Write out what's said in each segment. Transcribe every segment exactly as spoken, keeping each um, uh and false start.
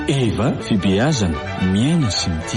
Eva fibeazana miaina sy mity.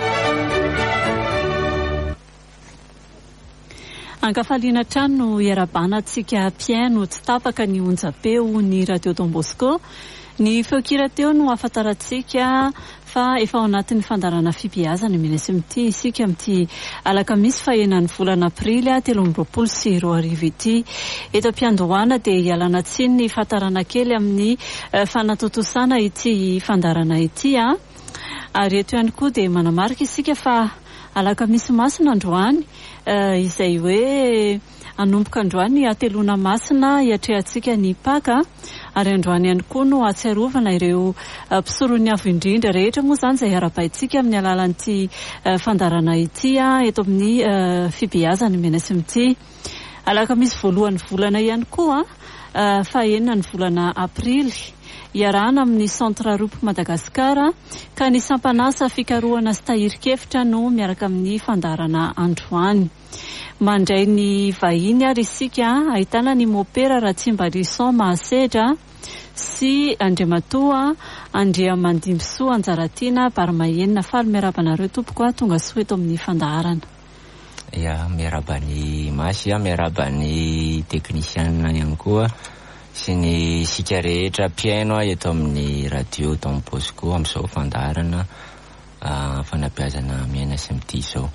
Ankafaliana trano iarabanantsika mpiaino tsy tapaka ny onjapeo ny radio Don Bosco. Ny feokira teo no afantarantsika fa efa ao anatin'ny fandarana fibeazana miaina sy mity isika amin'ity alakamisy fahenan'ny volana aprily telo amby roapolo sy roa arivo ity. Eto am-piandohana dia hialana tsiny ny fantarana kely amin'ny fanatotosana ity fandarana ity a. Ary eto ihany koa dia manamarika isika fa alakamisy masina androany izay hoe anomboka androany atelona masina hiatrehantsika ny paka. Ary androany ihany koa no atsiarovana ireo mpisorony avo indrindra rehetra moa izany izay arapaitsika amin'ny alalan'ity fandarana ity eto amin'ny fibeazana miaina sy mity. Alakamisy voalohan'ny volana ihany koa fahenina ny volana aprily iarahana amin'ny centre Roupe Madagasikara ka ny sampanasa fikarohana sy tahirikefitra no miaraka amin'ny fandarana androany. Mandray ny vahiny ary isika ahitana ny mopera Ratsimbarison Mahasedra sy Andriamatoa Andriamandimbisoa Anjaratiana Barmahenina faly miarabanareo tompoko tonga soa eto amin'ny fandaharana. Ya miarabany masy ya miarabany teknisiana ihany koa sy ny sika rehetra mpiaino eto amin'ny radio Don Bosco amin'izao fandaharana fanabeazana miaina sy mity izao.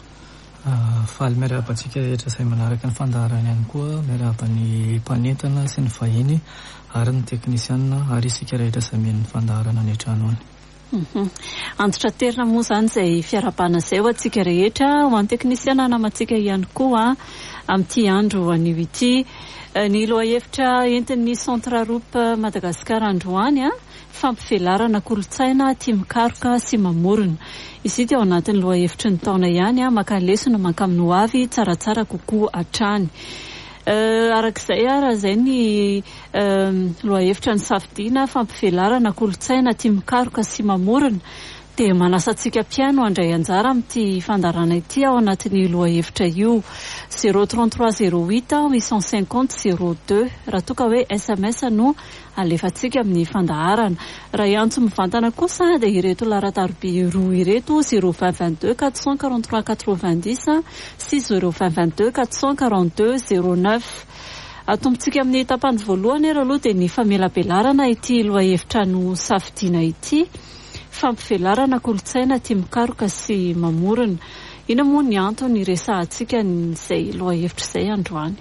Faly miarabantsika rehetra izay manaraka ny fandaharana ihany koa miarabany mpanentana sy ny vahiny ary ny teknisiana ary isika rehetra izay miaino ny fandaharana ny trano any. Antitra terina moa izany izay fiarabana izay ho antsika rehetra ho an'ny teknisiana namantsika ihany koa amin'ity andro anio ity. Ny lohahevitra entin'ny centre Roupe Madagasikara androany fampivelarana kolotsaina tia mikaroka sy mamorona. Izy ity ao anatin'ny lohahevitry ny taona ihany maka lesona mankamino ho avy tsaratsara kokoa hatrany. Arak'izay raha izay ny lohahevitra ny safidiana fampivelarana kolotsaina tia mikaroka sy mamorona dia manasantsika mpiaino handray anjara amin'ity fandarana ity ao anatin'ny lohahevitra io. Zéro trente-trois zéro huit huit cent cinquante zéro deux raha toka hoe S M S no alefantsika amin'ny fandaharana. Raha iantso mivantana kosa dia ireto larataroby roa ireto zéro vingt vingt-deux quatre cent quarante-trois quatre-vingt-dix sy zéro vingt vingt-deux quatre cent quarante-deux zéro neuf. Atombontsika amin'ny tapany voalohany raha aloha dia ny famelabelarana ity lohahevitra no safidiana ity fampivelarana kolotsaina tia mikaroka sy mamorona. Ina moa ny antony resahantsika izay lohahevitra izay androany?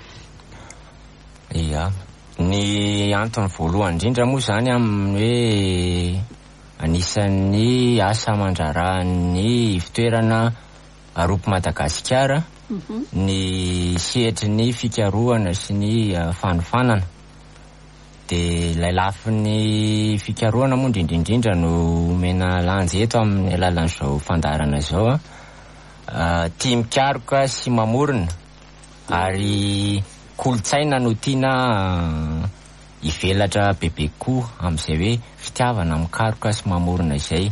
Ia, ny antony voalohany indrindra moa izany amin'ny hoe anisan'ny asa amandraran'ny fitoerana Roupe Madagasikara ny sehatry ny fikarohana sy ny fanofanana. Dia ilay lafin'ny fikarohana moa indrindraindrindra no mena lanjy eto amin'ny alalan'izao fandaharana izao tia mikaroka sy mamorona ary kolotsaina no tiana ivelatra bebe koa amin'izay hoe fitiavana mikaroka sy mamorona izay.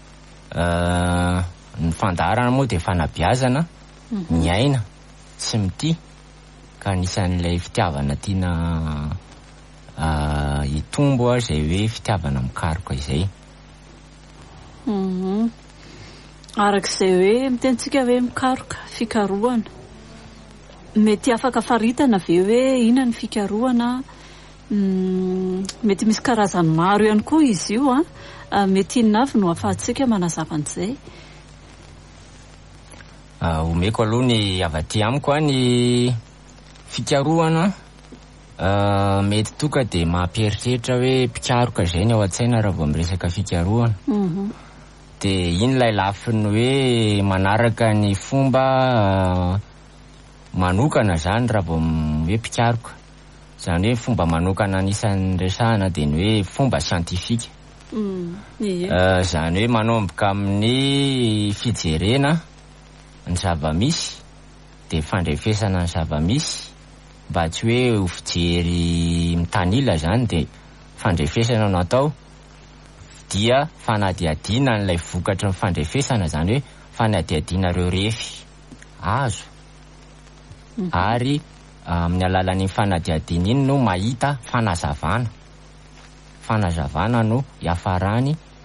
Ny fandaharana moa dia fanabeazana ny aina sy mity ka anisan'ilay fitiavana tiana hitombo izay hoe fitiavana mikaroka izay. Arak'izay hoe mitentsika hoe mikaroka fikarohana mety afaka faritana ve hoe ina ny fikarohana? Mety misy karazany maro ihany koa izy io mety inona avy no ahafahantsika manazava an'izay? Omeko aloha ny avaty amiko ny fikarohana mety toka dia mampieritreritra hoe mpikaroka izay ny ao an-tsaina raha vao miresaka fikarohana. Dia iny ilay lafiny hoe manaraka ny fomba manokana izany raha vao hoe mpikaroka. Izany hoe fomba manokana anisan'ny resahana dia ny hoe fomba siantifika. Izany hoe manomboka amin'ny fijerena ny zava-misy dia fandrefesana ny zava-misy mba tsy hoe ho fijery mitanila izany dia fandrefesana no atao dia fanadihadiana n'ilay vokatra ny fandrefesana izany hoe fanadihadiana ireo refy azo ary amin'ny alalan'ny fanadihadiana iny no mahita fanazavana fanazavana no iafarany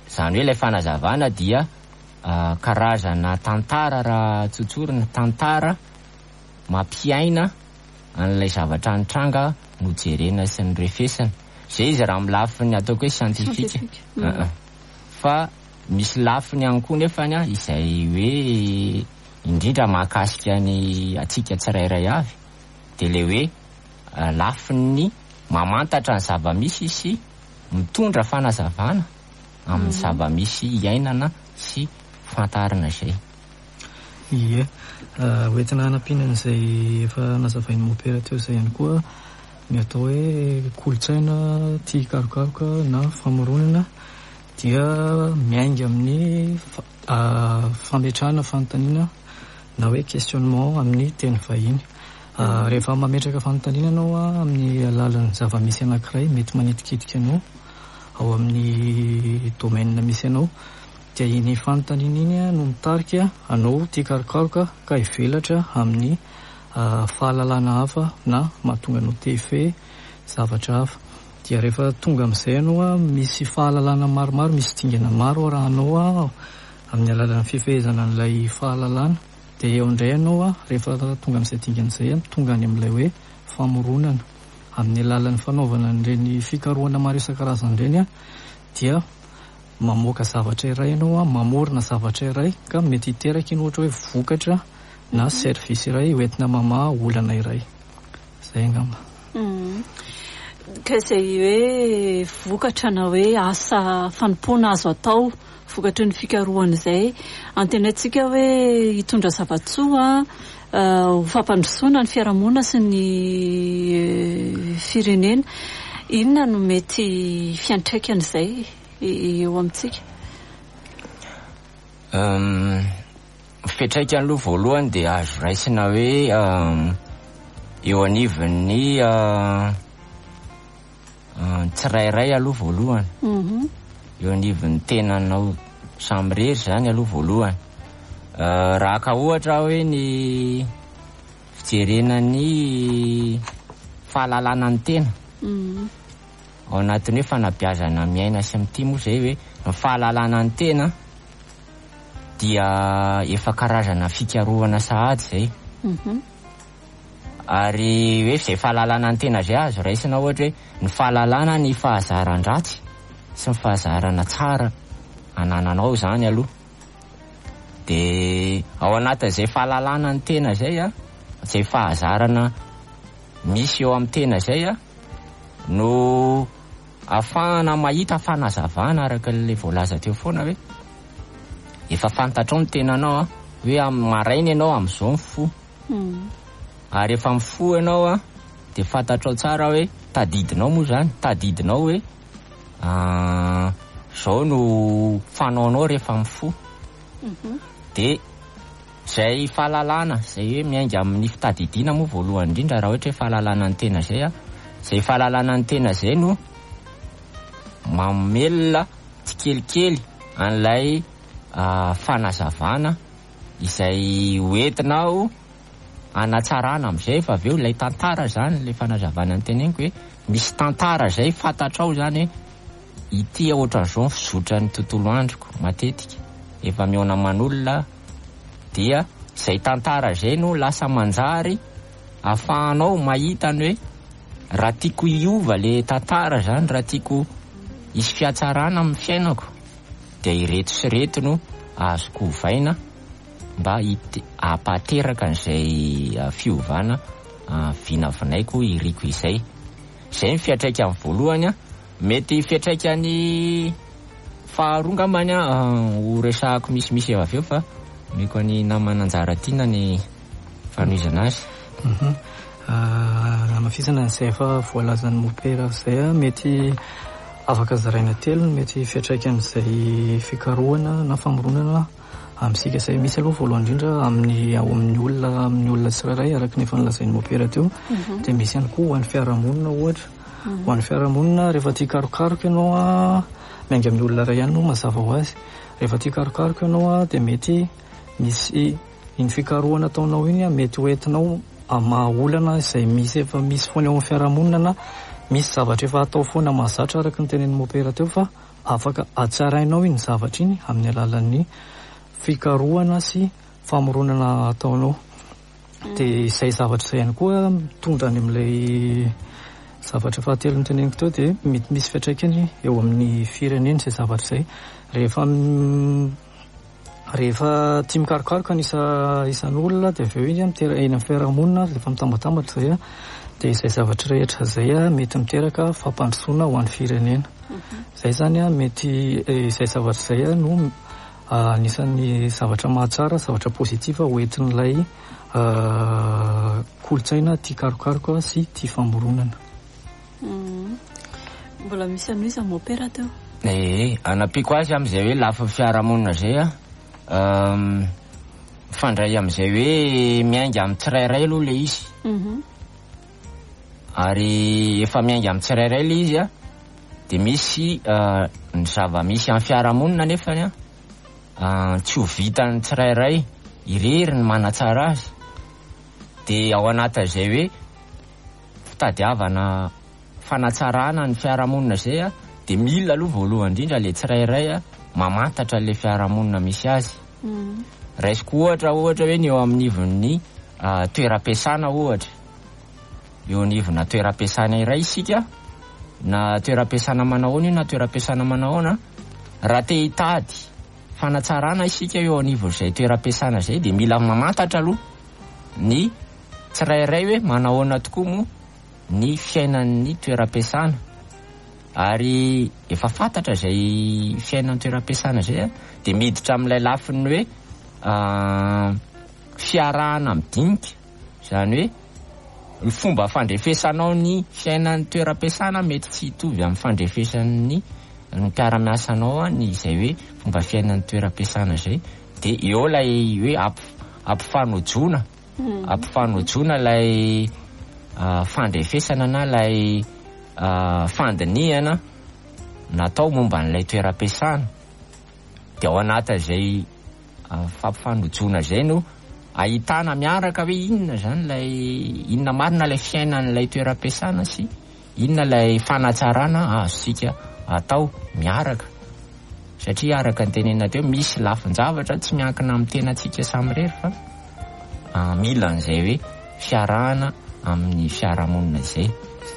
Zany hoe ilay fanazavana dia uh, karazana tantara raha tsotsorina tantara mampiaina an'ilay zavatra nitranga nojerena sy ny refesana. Zay izy raha milafiny ataoko hoe scientifique. Mm. Uh-uh. Fa misy lafiny ihany koa nefany a izay hoe indrindra mahakasika ny atsika tsirairay avy de le hoe uh, lafiny mamantatra ny zava-misy sy mitondra fanazavana amin'ny mm. zava-misy iainana sy fantarina zay. Ie, uh, hoentina hanampianan'izay efa nazavain'ny mopera teo zay ihany koa ny atao hoe kolotsaina tia karokaroka na famoronana dia miainga amin'ny uh, fametrahana fanontaniana na hoe questionnement amin'ny teny vahiny. Uh, rehefa mametraka fanontaniana anao a amin'ny alalan'ny zava-misy anankiray mety manitikitika anao ao amin'ny domaine misy anao dia iny fanontaniana iny no mitarika anao tia karokaroka ka hivelatra amin'ny uh, fahalalana hafa na mahatonga anao tefe zavatra hafa. Dia rehefa tonga amin'izay anao a misy fahalalana maromaro, misy dingana maro raha anao a amin'ny alalan'ny fifehezana an'ilay fahalalana dia eo indray anao a rehefa tonga amin'izay dingana izay a tonga any amin'ilay hoe famoronana amin'ny alalan'ny fanaovana an'ireny fikarohana maro isan-karazany ireny a dia mamoaka zavatra iray ianao a mamorona zavatra iray ka mety hiteraka iny ohatra hoe vokatra na service iray hoentina mamaha olana iray. Zay angamba. Mm. Ka izay hoe vokatra na hoe asa fanompoana azo atao vokatra ny fikarohana izay antenatsika hoe hitondra zavatsoa ho fampandrosoana ny fiarahamonina sy ny firenena. Inona no mety fiantraikany izay eo amintsika? Um, fiantraikany aloha voalohany dia azo raisina hoe um, eo anivon'ny uh, uh, tsirairay aloha voalohany. Mm-hmm. Eo anivon'ny tenanao samy rery zany aloha voalohany. Uh, raha ka ohatra hoe ny fijerenany fahalalana ny tena. Mm. Ao anatin'ny hoe fanabeazana miaina sy mity moa zay hoe ny fahalalana ny tena dia efa karazana fikarohana sahady zay. Mm-hmm. Ary hoe zay fahalalana ny tena zay azo raisina ohatra hoe ny fahalalana ny fahazaran-dratsy sy ny fahazarana tsara anananao zany aloha. De ao anatin'izay fahalalana ny tena zay a zay fahazarana misy eo amin'ny tena zay a no afahana mahita fanazavana araka le voalaza teo foana hoe efa fantatrao ny tenanao a hoe amin'ny maraina ianao amin'izao mifo. Mm. Ary efa mifo ianao a de fantatrao tsara hoe tadidinao moa zany tadidinao hoe uh, zao no fanaonao rehefa mifo. Mm-hmm. De zay fahalalana zay hoe miainga amin'ny fitadidiana moa voalohany indrindra raha ohatra hoe fahalalana ny tena zay a zay fahalalana ny tena zay no mamelona tsikelikely an'ilay uh, fanazavana izay hoentinao anatsarana amin'izay fa aveo ilay tantara zany le fanazavana ny teneniko hoe misy tantara zay fantatrao zany hoe ity ohatran'izao ny fizotra ny tontolo androko matetika efa miona manolona dia zay tantara zay no lasa manjary afahanao mahita ny hoe raha tiako hiova le tantara zany raha tiako isy fiatsarana amin'ny fiainako dia ireto sy reto no azoko ovaina mba hampateraka an'izay uh, fiovana uh, vinavinaiko iriko izay. Zay ny fiatraika amin'ny voalohany a mety fiatraika ny faharongambany a uh, ho resahako misimisy eo aveo fa miko ny namana anjara tiana ny fanoizana azy. Mhm. Uh, amafisana n'izay efa voalazan'ny mopera zay a mety afaka zaraina telo mety fiatraikan'izay fikarohana na famoronana amintsika zay misy aloha voalohany indrindra amin'ny ao amin'ny olona amin'ny olona tsirairay araka ny efa nilazain'ny mopera teo. Mm-hmm. Dia misy ihany koa ho an'ny fiarahamonina ohatra. Mm-hmm. Ho an'ny fiarahamonina rehefa tia karokaroka ianao a miainga amin'ny olona iray ihany no mazava ho azy. Rehefa tia karokaroka ianao a dia mety misy iny fikarohana ataonao iny a mety hoentinao amahaolana izay misy efa misy foana eo amin'ny fiarahamonina na misy zavatra efa atao foana mahazatra araka ny tenen'ny mopera teo fa afaka atsarainao iny zavatra iny amin'ny alalan'ny fikarohana sy famoronana ataonao. Dia izay zavatra izay ihany koa tonga any amin'ilay zavatra fahatelo nyteneniko teo dia mety misy fiantraikany eo amin'ny firenena izay zavatra izay. Rehefa rehefa tia mikarokaroka ny isa isan'olona dia avy eo iny mitera eny amin'ny fiarahamonina rehefa mitambatambatra izay a dia izay zavatra rehetra izay a mety miteraka fampandrosoana ho an'ny firenena. Izay zany a mety izay zavatra izay a no anisan'ny zavatra mahatsara, zavatra pozitiva hoentin'ilay kolotsaina tia karokaroka sy tia famoronana. Mbola misy anoho izy amin'ny opéra teo? Eh, anapiako azy amin'izay hoe lafa fiarahamonina zay a fandray amin'izay hoe miainga amin'ny tsirairay aloha le izy. Ary efa miainga amin'ny tsirairay le izy a dia misy ny zava-misy amin'ny fiarahamonina nefany a tsy ho vitan'ny tsirairay irery ny manatsara azy. Dia ao anatin'izay hoe fitadiavana fanatsarana ny fiarahamonina zay a dia mila aloha voalohany indrindra le tsirairay a mamantatra le fiarahamonina misy azy. Raisiko ohatra ohatra hoe ny eo amin'ny ivon'ny toeram-piasana ohatra. Eo anivona toeram-piasana iray isika na toeram-piasana manahoana na toeram-piasana manahoana raha te hitady fanatsarana isika eo anivon'izay toeram-piasana zay dia mila mamantatra aloha ny tsirairay hoe manahoana tokoa moa ny fiainan'ny toeram-piasana. Ary efa fantatra izay fiainan'ny toeram-piasana zay a dia miditra amin'ilay lafiny hoe fiarahana midinika, izany hoe ny fomba fandrefesanao ny fiainan'ny toeram-piasana mety tsy hitovy amin'ny fandrefesan'ny mpiara-miasanao ny izay hoe fomba fiainan'ny toeram-piasana zay. Dia eo ilay hoe ampifanojona ampifanojona ilay fandrefesana na ilay fandinihana natao momba n'ilay toeram-piasana. Dia ao anatin'izay fampifanojona zay no ahitana miaraka hoe inona zany ilay inona marina ilay fiainan'ilay toeram-piasana sy inona ilay fanatsarana azosika atao miaraka. Satria araka ny tenena teo misy lafin-javatra tsy miankina amin'ny tenantsika samy rery fa mila an'izay hoe fiarahana amin'ny fiarahamonina izay.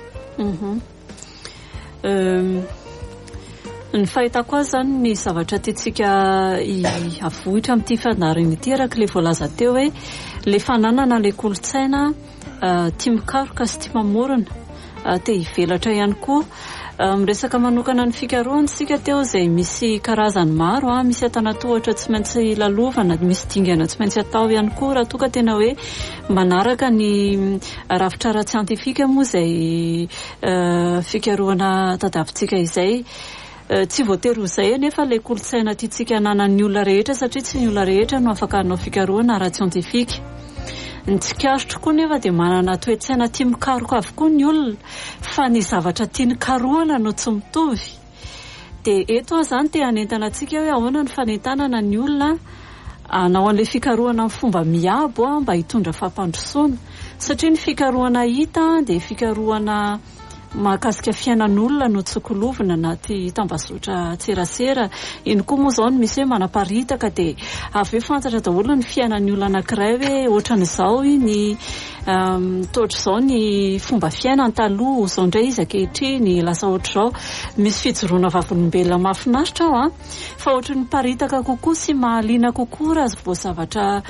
Ny fahitako azy zany ny zavatra tiantsika avohitra amin'ity fandaharana ity araka ilay voalaza teo hoe le fananana le kolotsaina tia mikaroka sy tia mamorona te hivelatra ihany koa. Miresaka manokana ny fikarohana sika teo izay misy karazany maro a misy atanatohatra tsy maintsy lalovana, misy dingana tsy maintsy atao ihany koa raha toa ka tena hoe manaraka ny rafitra ara-tsiantifika moa izay fikarohana tadiavintsika izay. Tsy voatery ho izay nefa ilay kolotsaina tiantsika hananan'ny olona rehetra satria tsy ny olona rehetra no afaka hanao fikarohana ara-tsiantifika. Ny tsikaritro koa nefa dia manana toe-tsaina tia mikaroka avokoa ny olona fa ny zavatra tia ny karohana no tsy mitovy. Dia eto aho zany te hanentana antsika hoe ahoana ny fanentanana ny olona hanao an'ilay fikarohana amin'ny fomba miabo mba hitondra fampandrosoana. Satria ny fikarohana hita dia fikarohana mahakasika fiainan'olona no tsokolovinana anaty tambazotra tserasera. Iny koa moa izao no misy hoe manaparitaka dia avy eo fantatra daholo ny fiainan'ny olona anankiray hoe ohatran'izao ny toatr'izao ny fomba fiainany taloha, izao indray izy ankehitriny lasa ohatr'izao. Misy fijoroana vavolombelona mahafinaritra ao a fa ohatran'ny paritaka kokoa sy mahaliana kokoa raha vao zavatra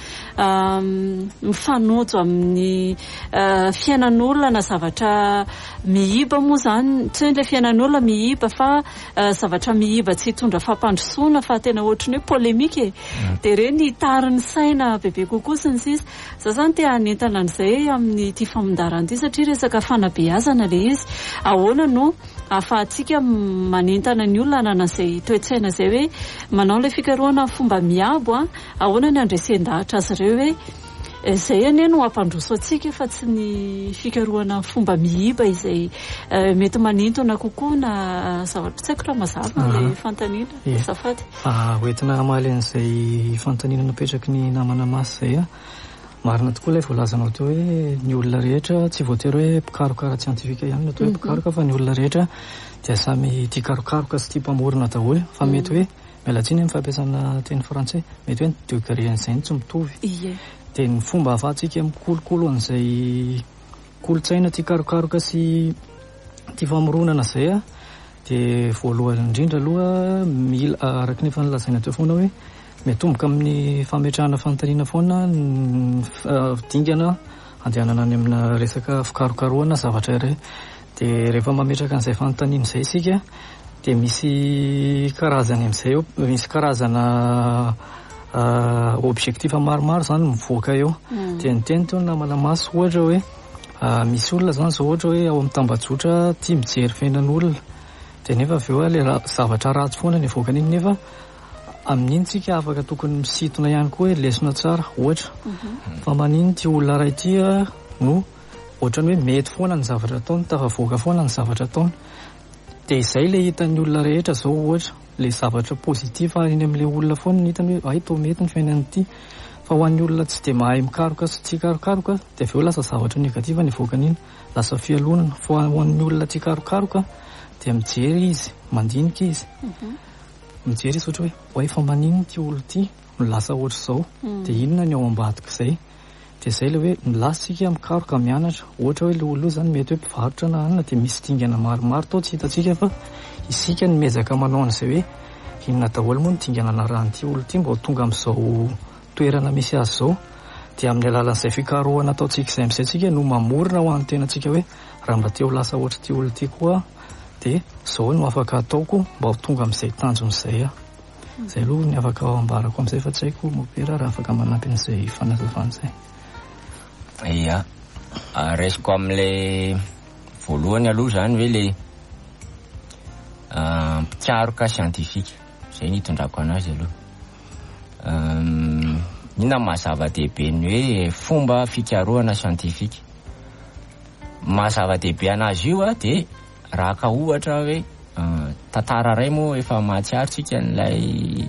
mifanojo amin'ny fiainan'olona na zavatra mihiba moa zany. Tsy hoe ilay fiainan'olona mihiba fa zavatra mihiba tsy hitondra fampandrosoana fa tena ohatrany hoe polemika e. Dia ireny tarin'ny saina bebe kokoa sy ny sisa. Za zany te hanentana an'izay amin'ny ity famondarana ity satria resaka fanabeazana le izy. Ahoana no ahafahantsika manentana ny olona hanana an'izay toe-tsaina izay hoe manao ilay fikarohana fomba miabo a ahoana ny andresen-dahatra azy ireo hoe izay anie no ampandroso antsika fa tsy ny fikarohana fomba mihiba izay mety manintona kokoa na zavatra tsy haiko raha mazava ilay fantaniana safady. Hoentina hamaly an'izay fantanina napetraky ny namana masy izay a marina tokoa ilay voalazanao teo hoe ny olona rehetra tsy voatery hoe mpikaroka siantifika ihany no atao hoe mpikaroka fa ny olona rehetra dia samy tia karokaroka sy tia mpamorona daholo fa mety hoe mialatsiny amin'ny fampiasana teny frantsay mety hoe degré an'izay ny tsy mitovy dia ny fomba ahafahantsika mikolokolo an'izay kolotsaina tia karokaroka sy tia famoronana izay a dia voalohany indrindra aloha mila araka ny efa nilazaina teo foana hoe miatomboka amin'ny fametrahana fanontaniana foana dingana andehanana any amina resaka fikarokaroana zavatra iray dia rehefa mametraka an'izay fanontaniana izay isika dia misy karazany amin'izay eo misy karazana objectif maromaro zany mivoaka eo dia ny teny teo na malamaso ohatra hoe misy olona zany zao ohatra hoe ao amin'ny tambajotra tia mijery fiainan'olona dia nefa avy eo ilay zavatra ratsy foana ny avoaka an'iny nefa amin'iny tsika afaka tokony misintona ihany koa hoe lesona tsara ohatra fa maniny ty olona ray tia no ohatrany hoe mety foana ny zavatra ataony tafavoaka foana ny zavatra ataony dia izay le hitan'ny olona rehetra zao ohatra le zavatra pozitif iny amin'ilay olona foana ny hitany hoe ay to mety ny fiainan'ity fa ho an'ny olona tsy dia mahay mikaroka sy tsy karokaroka dia avy eo lasa zavatra negativa ny avoaka an'iny lasa fialonana fa ho an'ny olona tsy karokaroka dia mijery izy mandinika izy mijery izy ohatra hoe oay fa manino ty olo ty milasa ohatra izao dia inona ny ao ambadika izay dia izay le hoe milasitsika mikaroka mianatra ohatra hoe le olo io zany mety hoe mpivarotra na anina dia misy dingana maromaro tao tsy hitantsika fa isika ny mezaka manao an'izay hoe inona daholo moa ny dingana naran'ity olo ty mba ho tonga amin'izao toerana misy azy zao dia amin'ny alalan'izay fikarohana ataontsika izay amin'izay tsika no mamorona ho an'ny tenantsika hoe raha mba te ho lasa ohatra ty olo ty koa dia izao no afaka ataoko mba ho tonga amin'izay tanjon'izay a izay aloha ny afaka ao ambarako amin'izay fa tsy haiko mopera raha afaka manampy an'izay fanazavan'izay. Ia resiko amin'ilay voalohany aloha zany hoe le mpikaroka siantifika izay ny hitondrako anazy aloha inona mahazava-dehibe ny hoe fomba fikarohana siantifika mahazava-dehibe anazy io a dia raha ka ohatra hoe tantara ray moa efa mahatsiarotsika n'ilay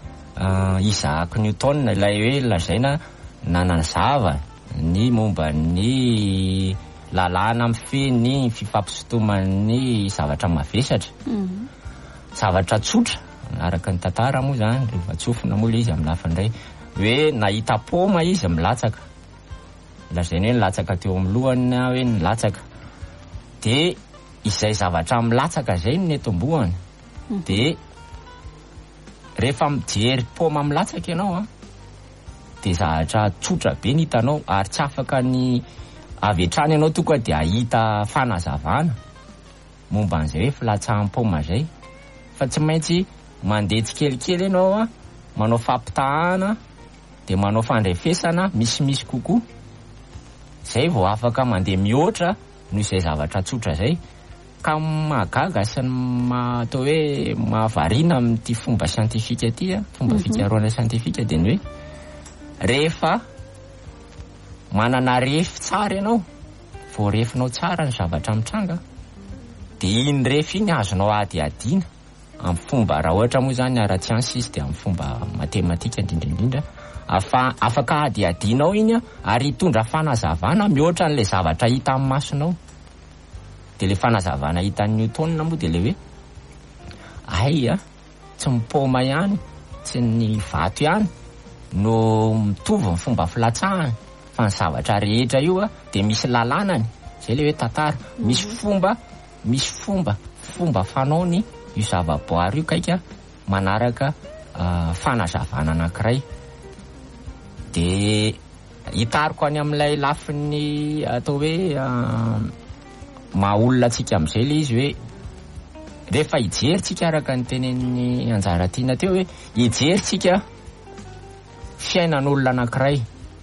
Isaac Newton ilay hoe lazaina nanazava ny momba ny lalàna mifeny fifampisintoman'ny zavatra mavesatra zavatra tsotra araka ny tantara moa zany rehefa tsofina moa le izy amin'ny lafindray hoe nahita poma izy milatsaka lazaina hoe nilatsaka teo amin'ny lohany hoe nilatsaka dia izay zavatra milatsaka zay ny etombohany dia rehefa mijery poma milatsaka ianao a dia zavatra tsotra be ny hitanao ary tsy afaka ny avy hatrany ianao tokoa dia ahita fanazavana momba an'izay hoe filatsahan'ny poma zay fa tsy maintsy mandeha tsikelikely ianao a manao fampitahana dia manao fandrefesana misimisy kokoa zay vao afaka mandeha mihoatra noho izay zavatra tsotra zay ka mahagaga sy atao hoe mahavariana amin'ity fomba siantifika ty a fomba fikarohana siantifika dia ny hoe rehefa manana refy tsara ianao vao refinao tsara ny zavatra mitranga dia iny refy iny azonao ady adiana amin'ny fomba raha ohatra moa zany ara-tsiansy izy dia amin'ny fomba matematika indrindraindrindra afaka ady adianao iny a ary hitondra fanazavana mihoatra n'ilay zavatra hita amin'ny masonao dia le fanazavana hitan'ny Newton moa dia le hoe ay a tsy mipoma ihany tsy ny vato ihany no mitovy ny fomba filatsahany fa ny zavatra rehetra io a dia misy lalànany zay le hoe tantara misy fomba misy fomba fomba fanaony io zavaboary io kaika manaraka fanazavana anankiray dia hitariko any amin'ilay lafiny atao hoe mahaolona antsika amin'izay le izy hoe rehefa hijeritsika araka ny tenen'ny anjaratiana teo hoe hijeritsika fiainan'olona anankiray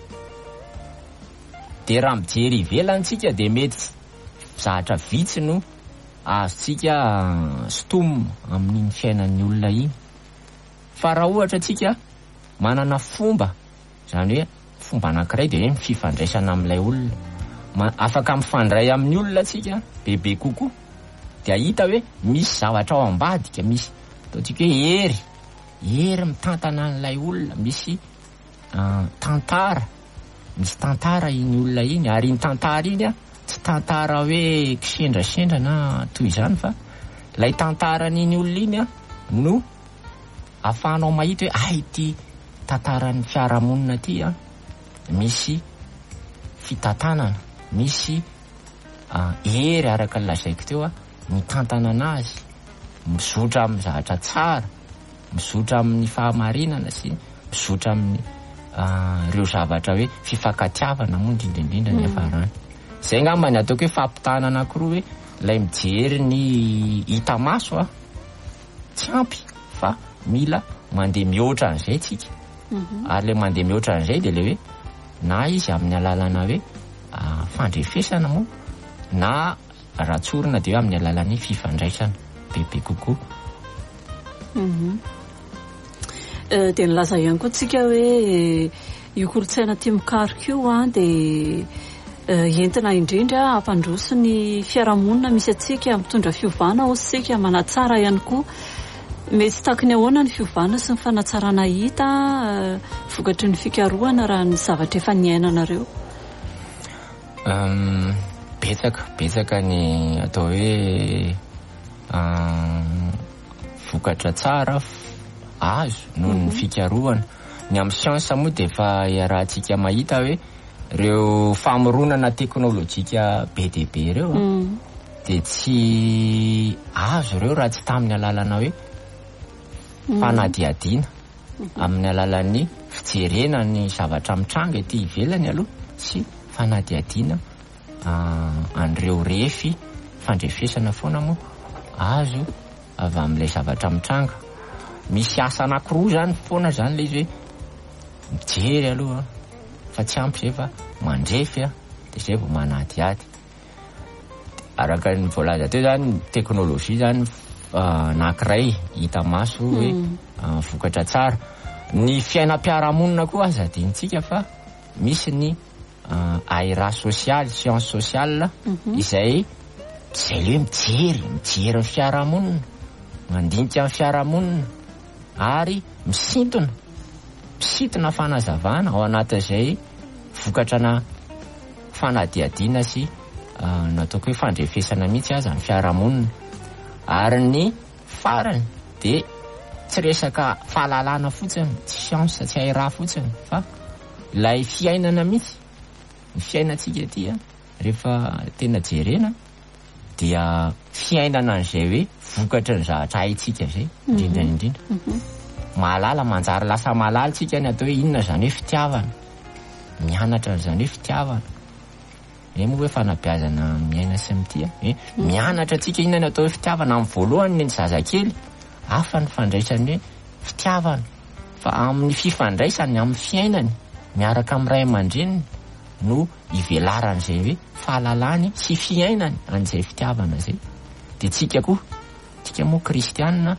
dia raha mijery ivelantsika dia mety zahatra vitsy no azontsika stom amin'iny fiainan'ny olona iny fa raha ohatra tsika manana fomba zany hoe fomba anankiray dia hoe mififandraisana amin'ilay olona afaka mifandray amin'ny olona tsika bebe kokoa dia hita hoe misy zavatra ao ambadika misy ataontsika hoe hery hery mitantana an'ilay olona misy tantara misy tantara iny olona iny, ary iny tantara iny a tsy tantara hoe kisendrasendra na toy izany, fa lay tantaran'iny olona iny a no ahafahanao mahita hoe ay ity tantaran'ny fiarahamonina ty a misy fitantanana, misy uh, hery araka ny lazaiko teo a mitantana anazy, mizotra amin'ny zavatra tsara, mizotra amin'ny fahamarinana sy mizotra amin'ny uh, reo zavatra hoe fifankatiavana moa indrindraindrindra ny afarany. Zay ngamba ny ataoko hoe fampitana anankiroa hoe lay mijery ny hita maso a tsy ampy fa mila mandeha mihoatra an'izay tsika. Mm-hmm. Ary le mandeha mihoatra an'izay dia le hoe na izy amin'ny alalana hoe uh, fandrefesana moa na ratsorina dia hoe amin'ny alalan'ny fifandraisana bebe kokoa. Mhm. Uh, dia nilaza ihany koa tsika hoe io kolotsaina tia mikaroka io a dia uh, entina indrindra ampandroso ny fiarahamonina misy atsika mitondra fiovana ao sika manatsara ihany koa. Mety takiny ahoana ny fiovana sy ny fanatsarana hita uh, vokatry ny fikarohana raha ny zavatra efa niainanareo? Um, betsaka betsaka ny atao hoe um, vokatra tsara azo noho ny fikarohana. Ny amin'ny siansa moa dia efa iarahantsika mahita hoe reo famoronana teknôlôjika be dia be ireo mm. dia tsy azo reo raha tsy tamin'ny alalana hoe mm. fanadiadiana mm-hmm. amin'ny alalan'ny fijerena ny zavatra mitranga ety ivelany aloha sy fanadiadiana uh, an'ireo refy fandrefesana foana moa azo avy amin'ilay zavatra mitranga. Misy asa anankiroa zany foana zany le izy hoe mijery aloha fa tsy ampy zay fa mandrefy a dia zay vao manadiady. Araka ny voalaza teo zany teknôlôjia zany uh, anankiray hita maso hoe mm. uh, vokatra tsara. Ny fiainam-piarahamonina koa aza adinitsika fa misy ny uh, aira sosialy, science sociale mm-hmm. izay izay le hoe mijery mijery ny fiarahamonina, mandinika ny fiarahamonina ary misintona misintona fanazavana ao anatin'izay vokatra na fanadiadiana sy uh, nataoko hoe fandrefesana mihitsy aza ny fiarahamonina. Ary ny farany dia tsy resaka fahalalana fotsiny, tsy siansa tsy aira fotsiny fa ilay fiainana mihitsy, ny fiainantsika ty a rehefa tena jerena dia fiainana an'izay hoe vokatra ny zavatra haitsika zay indrindra indrindra. Mm-hmm. Mahalala manjary lasa mahalala tsika ny atao hoe inona zany hoe fitiavana, mianatra zany hoe fitiavana. Eny moa hoe fanabeazana miaina sy mitia eh? Mm-hmm. Mianatra tsika inona ny atao hoe fitiavana amin'ny voalohany ny zazakely hafa ny fandraisany hoe fitiavana, fa amin'ny fifandraisany amin'ny fiainany miaraka amin'ny ray aman-dreniny no ivelaran'izay hoe fahalalany sy fiainany an'izay fitiavana zay. Dia tsika koa tsika moa kristianina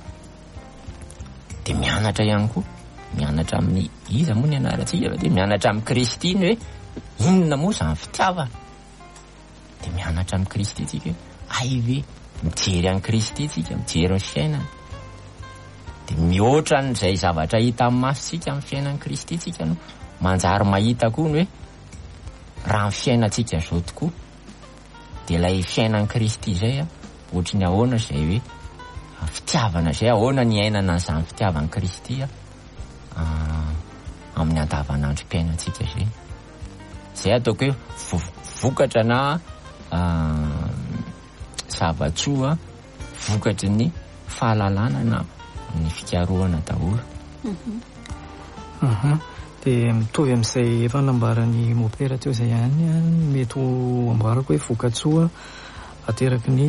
dia mianatra ihany koa, mianatra amin'ny iza moa ny anarantsika dia mianatra amin'ny Kristy ny hoe inona moa zany fitiavana. Dia mianatra amin'ny Kristy tsika hoe ay ve mijery an'i Kristy tsika, mijery ny fiainana. Dia mihoatra n'izay zavatra hita amin'ny masontsika amin'ny fiainan'i Kristy tsika no manjary mahita koa ny hoe raha ny fiainantsika zao tokoa dia ilay fiainan'i Kristy zay a ohatry ny ahoana izay hoe fitiavana zay, ahoana ny ainana n'izany fitiavan'i Kristy a uh, amin'ny andavanandrom-piainantsika zay. Zay ataoko hoe vokatra na uh, zavatsoa vokatry ny fahalalana na ny fikarohana daholo. Mhm. Mhm. Dia mitovy amin'izay efa nambarany mopera teo izay ihany mety ho ambarako hoe vokatsoa ateraky ny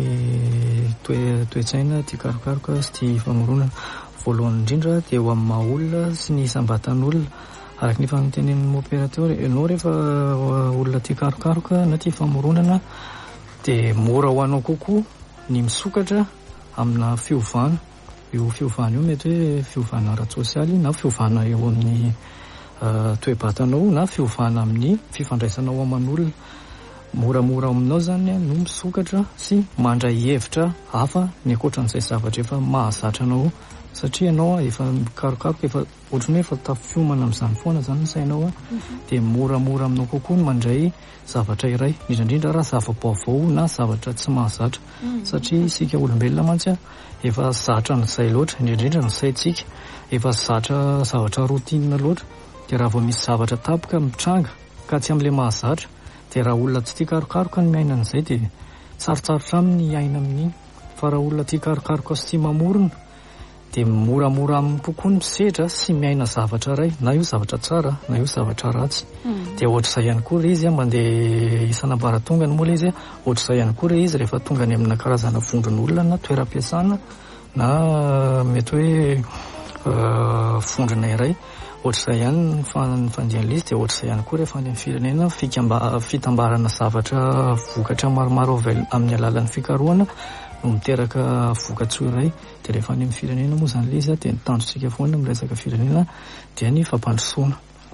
toe- toe-tsaina tia karokaroka sy tia famoronana. Voalohany indrindra dia ho amin'ny maha-olona sy ny isam-batan'olona. Araka ny fanotenen'ny mopera teo ianao rehefa olona tia karokaroka na tia famoronana dia mora ho anao kokoa ny misokatra amina fiovana. Io fiovana io mety hoe fiovana ara-tsosialy na fiovana eo amin'ny uh, toe-batanao na fiovana amin'ny fifandraisanao aman'olona. Moramora aminao zany no misokatra sy mandray hevitra hafa ny ankoatran'izay zavatra efa mahazatra anao satria ianao efa mikarokaroka efa ohatrany hoe efa tafiomana amin'izany foana zany ny sainao a dia moramora aminao kokoa no mandray zavatra iray indrindraindrindra raha zava-baovao na zavatra tsy mahazatra satria isika olombelona mantsy a efa zatra ny zay loatra indrindraindra ny saintsika efa zatra zavatra rotinina loatra dia raha vao misy zavatra tapoka mitranga ka tsy amin'ilay mahazatra dia raha olona tsy tia karokaroka ny miaina an'izay dia tsarotsarotra aminy aina amin'iny fa raha olona tia karokaroka sy tia mamorona dia moramora aminy kokoa ny misedra sy miaina zavatra iray na io zavatra tsara na io zavatra ratsy dia ohatr'izay ihany koa re izy a mandeha isan'ambaratongany moa le izy a ohatr'izay ihany koa re izy rehefa tonga any amina karazana vondron'olona na toeram-piasana na mety hoe vondrona iray ohatr'izay ihany ny fandian'ilay izy dia ohatr'izay ihany koa rehefa any amin'ny firenena fikamba- fitambarana zavatra vokatra maromaro avy amin'ny alalan'ny fikarohana no miteraka vokatsoa iray dia rehefa any amin'ny firenena moa zany ilay izy a dia ny tanjotsika foana miresaka firenena dia ny fampandrosoana.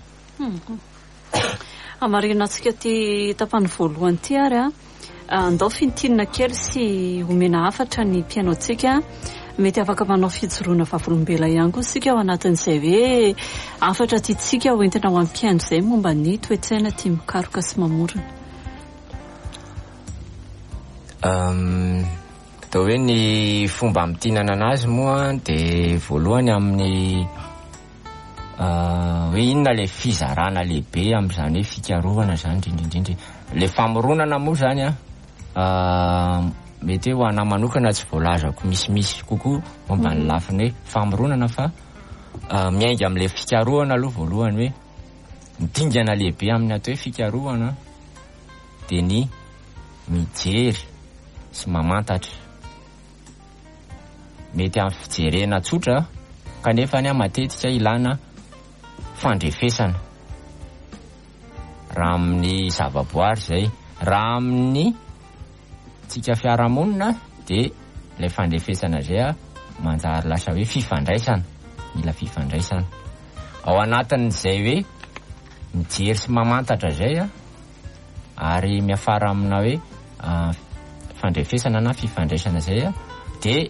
Amarina antsika ty tapany voalohany ty ary a andao fintinina kely sy omena hafatra ny mpiainaontsika mety afaka manao fijoroana vavolombela ihany koa sika ao anatin'izay hoe afatra tiatsika hoentina ho am-piaino izay momba ny toetsaina tia mikaroka sy mamorona. Atao hoe ny fomba mitinana anazy moa dia voalohany amin'ny hoe inona le fizarana lehibe amin'izany hoe fikarohana zany indrindraindrindra le famoronana moa zany a mety hoe ho ana manokana tsy voalazako misimisy kokoa momba ny lafiny hoe famoronana fa miainga amin'le fikarohana aloha voalohany hoe midingana lehibe amin'ny atao hoe fikarohana dia ny mijery sy mamantatra mety amin'ny fijerena tsotra kanefa ny matetika ilana fandrefesana raha amin'ny zavaboary zay raha amin'ny tsika fiarahamonina dia ilay fandrefesana zay a manjary lasa hoe fifandraisana mila fifandraisana ao anatin'izay hoe mijery sy mamantatra zay a ary miafara amina hoe fandrefesana na fifandraisana zay a dia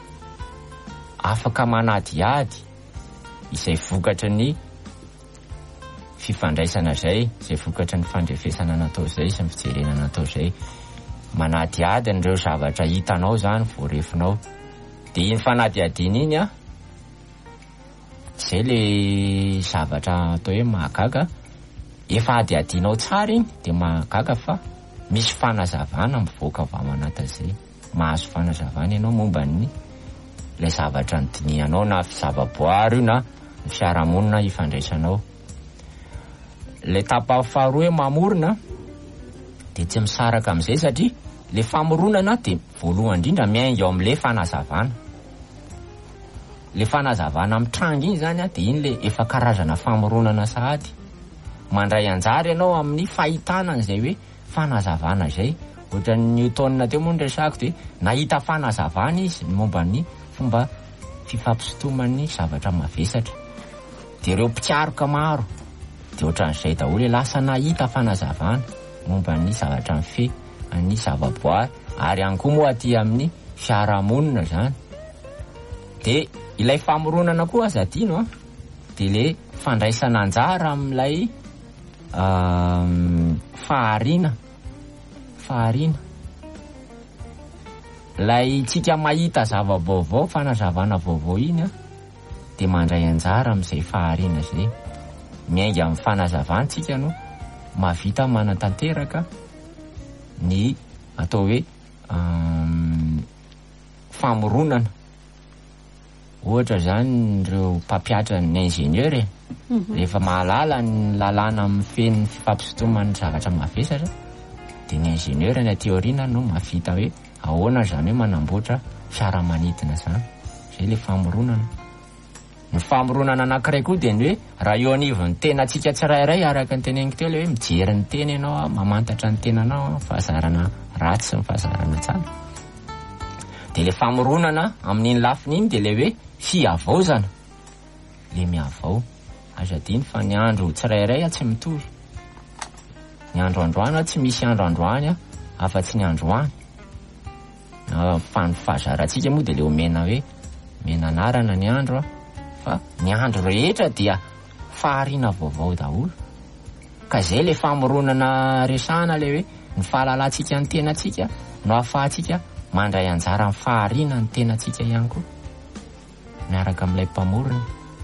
afaka manadiady izay vokatra ny fifandraisana zay izay vokatra ny fandrefesana natao zay sy ny fijerena natao zay manadiady an'ireo zavatra hitanao zany voarefinao dia iny fanadiadiana iny a zay le zavatra atao hoe mahagaga efa adiadinao tsara iny dia mahagaga fa misy fanazavana mivoaka avy ao anatin'izay mahazo fanazavana ianao momba ny ilay zavatra nodinianao na zavaboary io na ny fiarahamonina hifandraisanao. Le tapa faharoa hoe mamorona dia tsy misaraka amin'izay satria le famoronana dia voalohany indrindra miainga ao amin'ilay fanazavana. Le fanazavana mitranga iny zany a dia iny le efa karazana famoronana sahady mandray anjara ianao amin'ny fahitana an'izay hoe fanazavana izay ohatra ny Newton teo moa ny resako dia nahita fanazavana izy momba ny fomba fifampisotoman'ny zavatra mavesatra dia ireo mpikaroka maro dia ohatran'izay daholo lasa nahita fanazavana momba ny zavatra mife ny zavaboary ary ihany koa moa aty amin'ny fiarahamonina zany dia ilay famoronana koa aza adino a dia le fandraisana anjara amin'ilay fahariana fahariana lay tsika mahita zava-baovao fanazavana vaovao iny a dia mandray anjara amin'izay fahariana zay miainga amin'ny fanazavana tsika no mahavita manatanteraka ny atao hoe famoronana ohatra zany ireo mpampiatra ny ingénieur e rehefa mahalala ny lalàna amin'ny feny fifampisotoman'ny zavatra mavesatra dia ny ingénieur ny teoriana no mahavita hoe ahoana zany hoe manamboatra fiaramanidina zany zay le famoronana. Ny famoronana anankiray koa dia ny hoe raha eo anivon'ny tenantsika tsirairay araka ny teneniko teo le hoe mijery ny tena ianao mamantatra ny tenanao fahazarana ratsy sy ny fahazarana tsara dia le famoronana amin'iny lafiny iny dia le hoe fiavaozana le miavao azadiny fa ny andro tsirairay a tsy mitovy ny andro androany a tsy misy andro androany a afa-tsy ny androany fa ny fahazarantsika moa dia le omena hoe menanarana ny andro a fa ny andro rehetra dia fahariana vaovao daholo ka zay le famoronana resahana le hoe ny fahalalantsika ny tenatsika no ahafahantsika mandray anjara amin'ny fahariana ny tenatsika ihany koa miaraka amin'ilay mpamorona.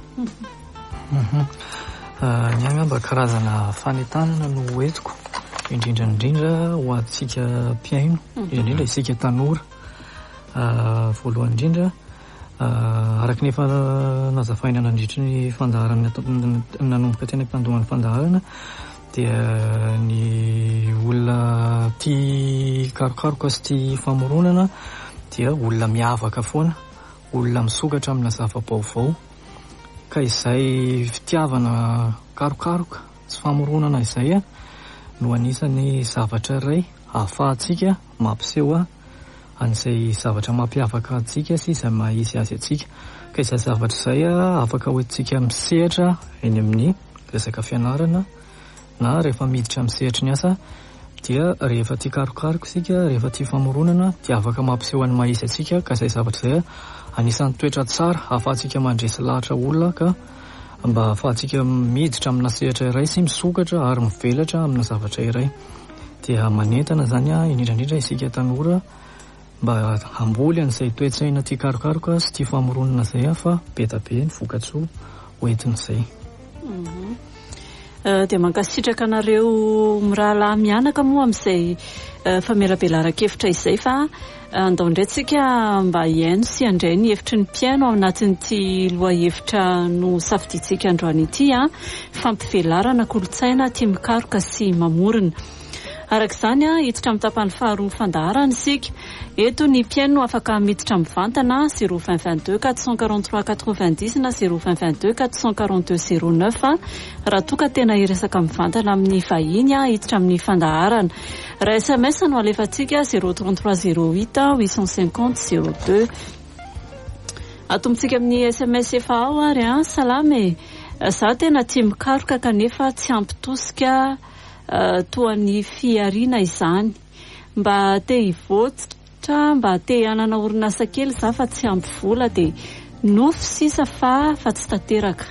Ny angamba karazana fanetanana no hoentiko indrindrandrindra ho antsika mpiaino indrindrindra isika tanora. Voalohany indrindra araka ny efa nazafaina nandritry ny fandaharana nanomboka tena mpandohan'ny fandaharana dia ny olona tia karokaroka sy tia famoronana dia olona miavaka foana, olona misokatra amina zava-baovao ka izay fitiavana karokaroka sy famoronana izay no anisany zavatra iray ahafahantsika mampiseho an'izay zavatra mampiavaka antsika sy izay mahisy azy atsika ka izay zavatra izay afaka hoentsika misehatra eny amin'ny resaka fianarana na rehefa miditra misehatra ny asa dia rehefa tia karokaroka isika, rehefa tia famoronana dia afaka mampiseho ny mahisy atsika ka izay zavatra izay anisan'ny toetra tsara ahafahantsika mandresy lahatra olona ka mba ahafahantsika miditra amina sehatra iray sy misokatra ary mivelatra amina zavatra iray. Dia manentana zany indrindrandrindra isika tanora mba hamboly an'izay toetsaina tia karokaroka sy tia famoronana izay fa be da be ny vokatsoa hoentin'izay. Dia mankasitraka anareo mirahalahy mianaka moa amin'izay famelabelara-kevitra izay fa andao indray tsika mba hiaino sy handray ny hevitry ny mpiaino ao anatin'ity loha-hevitra no safiditsika androany ity a fampivelarana kolotsaina tia mikaroka sy mamorona. Arak'izany a hiditra amin'ny tapany faharoa fandaharana isika. Eto ny mpiaino afaka miditra mivantana zéro vingt vingt-deux quatre cent quarante-trois quatre-vingt-dix na zéro vingt vingt-deux quatre cent quarante-deux zéro neuf raha toka tena hiresaka mivantana amin'ny vahiny a hiditra amin'ny fandaharana. Raha S M S no alefantsika zéro trente-trois zéro huit huit cent cinquante zéro deux. Atombotsika amin'ny S M S efa ao ary a salame za tena tia mikaroka kanefa tsy ampitosika toa ny fiariana izany mba te hivotsitra mba te hanana orinasa kely za fa tsy ampy vola dia nofo sisa fa fa tsy tanteraka.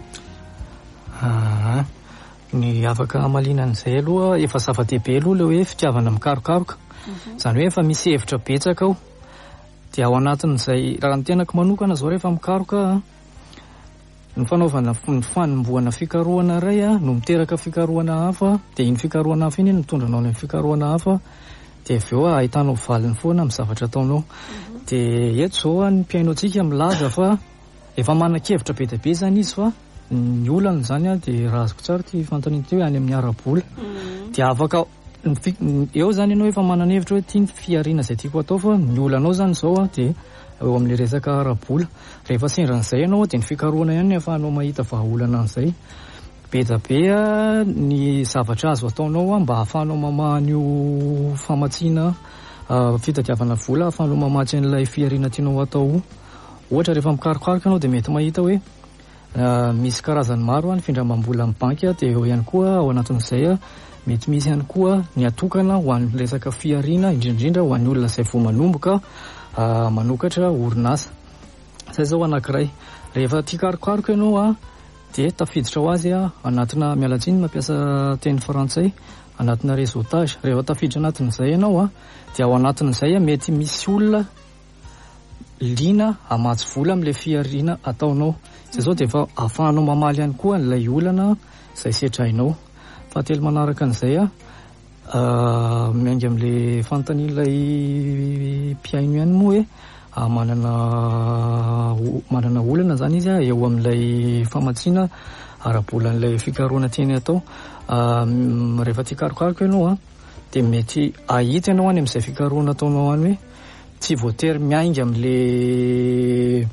Ny afaka amalinan'izay aloha efa zava-dehibe aloha ilay hoe fitiavana mikarokaroka izany hoe efa misy hevitra betsaka ao dia ao anatin'izay raha ny tenako manokana zao rehefa mikaroka ny fanaovana ny fanombohana fikarohana iray no miteraka fikarohana hafa dia iny fikarohana hafa iny mitondranao ny fikarohana hafa dia avy eo ahitanao valiny foana amin'ny zavatra ataonao. Dia eto zao ny mpiaino antsika milaza fa efa manan-kevitra be dia be zany izy fa ny olana zany dia raha azoko tsara ty fantaniana teo any amin'ny arabola dia afaka eo zany ianao efa mananevitra hoe tia ny fiariana izay tiako atao fa ny olanao zany zao dia eo amin'ilay resaka arabola rehefa sendran'izay ianao dia ny fikarohana ihany efa anao mahita vahaolana an'izay be da be ny zavatra azo ataonao mba ahafahanao mamaha io famatsiana fitadiavana vola ahafahanao mamatsy an'ilay fiariana tianao atao. Ohatra rehefa mikarokaroka ianao dia mety mahita hoe misy karazany maro ny findramam-bola amin'ny banky dia eo ihany koa ao anatin'izay mety misy ihany koa ny atokana ho an'ny resaka fiariana indrindrandrindra ho an'ny olona izay vao manomboka manokatra orinasa. Izay zao anankiray rehefa tia karokaroka ianao dia tafiditra ho azy anatina mialatsiny mampiasa teny frantsay anatina réseautage. Rehefa tafiditra anatin'izay ianao dia ao anatin'izay mety misy olona liana hamatsy vola amin'ilay fiariana ataonao. Izay zao dia efa ahafahanao mamaly ihany koa n'ilay olana izay setrainao. Fahatelo manaraka an'izay miainga amin'ilay fanontanian'ilay mpiaino ihany moa hoe manana manana olana zany izy eo amin'ilay famatsiana arabolan'ilay fikarohana tiany atao. Rehefa tia karokaroka ianao dia mety ahita ianao any amin'izay fikarohana ataonao any hoe tsy voatery miainga amin'ilay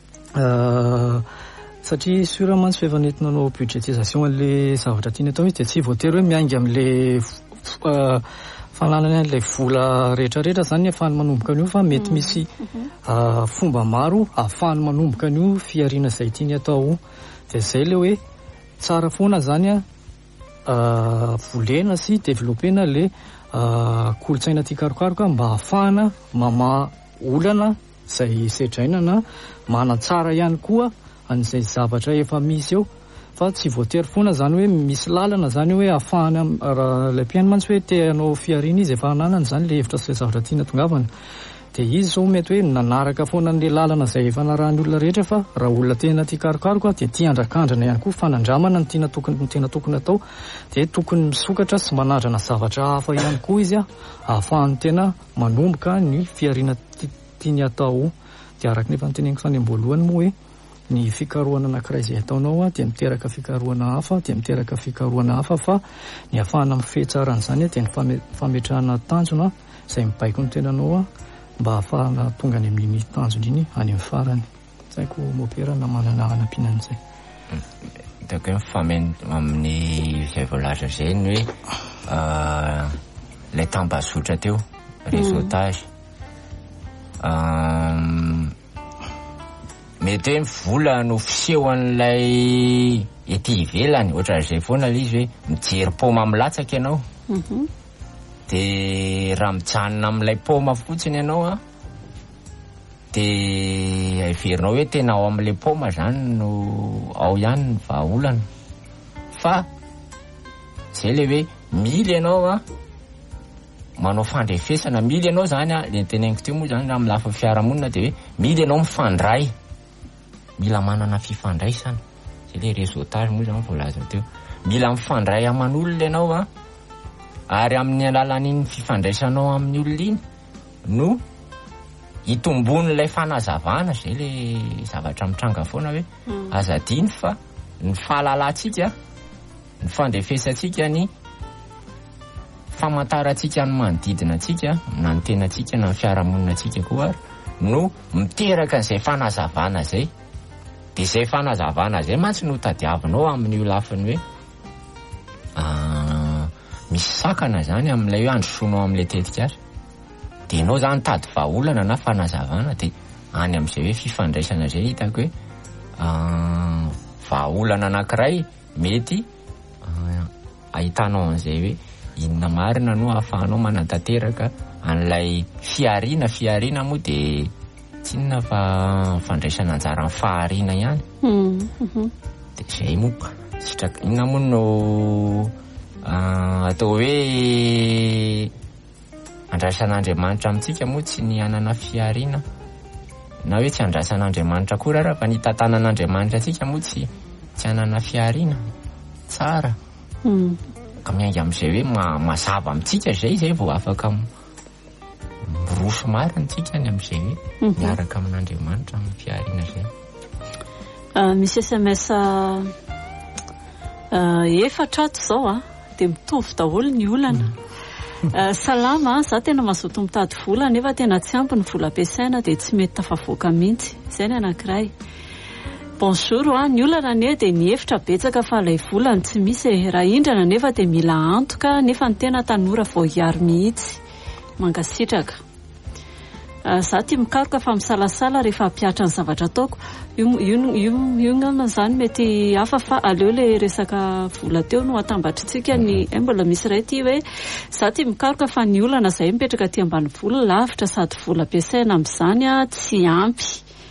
satria sûrement fa efa nentinao budgétisation an'ilay zavatra tiany atao izy dia tsy voatery hoe miainga amin'ilay fananana an'ilay vola rehetrarehetra zany ahafahany manomboka an'io fa mety misy fomba maro ahafahany manomboka an'io fiariana izay tiany atao. Dia izay ilay hoe tsara foana zany volena sy développena ilay kolotsaina tia karokaroka mba ahafahana mamaha olana izay sedrainana manatsara ihany koa an'izay zavatra efa misy eo fa tsy voatery foana zany hoe misy lalana zany hoe ahafahana raha ilay mpiaino mantsy hoe te hanao fiariana izy efa hananany zany le hevitra sy zavatra tiana tongavana dia izy zao mety hoe nanaraka foana n'le lalana izay efa narahan'ny olona rehetra fa raha olona tena tia karokaroka dia tia andrakandrana ihany koa fanandramana ny tiana tokony ny tena tokony atao dia tokony misokatra sy manadrana zavatra hafa ihany koa izy a ahafahany tena manomboka ny fiariana tiany atao dia araka nefa nyteneniko tany am-boalohany moa hoe ny fikarohana anankiray izay ataonao a dia miteraka fikarohana hafa dia miteraka fikarohana hafa fa ny ahafahana mifehy tsara an'izany dia ny fametrahana tanjona izay mibaiko ny tenanao a mba ahafahana tonga any amin'iny tanjona iny any amin'ny farany zaiko mopera na manana anampianan'izay hitako hoe famen amin'ny izay voalaza izay ny hoe ilay tambazotra teo réseautage mety hoe mivola no fiseho an'ilay ety ivelany ohatran'izay foana ilay izy hoe mijery paoma amin'ny latsaka ianao dia raha mijanona amin'ilay paoma fotsiny ianao a dia averinao hoe tena ao amin'ilay paoma zany no ao ihany ny vahaolana fa izay le hoe mily ianao a manao fandrefesana mily ianao zany a le teneniko teo moa zany amin'ny lafa fiarahamonina dia hoe mily ianao mifandray mila manana fifandraisana zay le réseautage moa zany voalaza teo mila mifandray aman'olona ianao a ary amin'ny alalan'iny fifandraisanao amin'ny olona iny no hitombony ilay fanazavana zay le zavatra mitranga foana hoe azadiny fa ny fahalalantsika ny fandrefesantsika ny famantarantsika ny manodidina antsika na ny tenantsika na ny fiarahamonina antsika koa ary no miteraka an'izay fanazavana zay dia izay fanazavana zay mantsy no tadiavinao amin'ny io lafiny hoe misy sakana zany amin'ilay hoe androsonao amin'ilay tetikasa dia ianao zany tady vahaolana na fanazavana dia any amin'izay hoe fifandraisana zay hitako hoe vahaolana anankiray mety ahitanao an'izay hoe inona marina no ahafahanao manatanteraka an'ilay fiariana fiariana moa dia tsy inona fa fandraisana anjara ny fahariana ihany dia izay moa sitraka inona moa no atao hoe andraisan'Andriamanitra amintsika moa tsy ny anana fiariana na hoe tsy andraisan'Andriamanitra koa raha fa ny tantanan'Andriamanitra atsika moa tsy tsy anana fiariana tsara ka miainga amin'izay hoe mazava amintsika zay zay vao afaka miroso marina tsika ny amin'izay hoe miaraka amin'Andriamanitra amin'ny fiariana zay. Misy S M S efatra ato zao a dia mitovy daholo ny olana. Salama, za tena mazoto mitady vola nefa tena tsy ampy ny vola ampiasaina dia tsy mety tafavoaka mihitsy. Izay ny anankiray. Bonjour a, ny olana anie dia ny hevitra betsaka fa ilay volany tsy misy raha indrana nefa dia mila antoka nefa ny tena tanora vao hiary mihitsy. Mangasitraka. Za tia mikaroka fa misalasala rehefa hampiatra ny zavatra ataoko. Io ngamba zany mety hafa fa aleo le resaka vola teo no atambatritsika ny mbola misy iray ity hoe za tia mikaroka fa ny olana izay mipetraka aty ambany vola lavitra sady vola ampiasaina amin'izany a tsy ampy.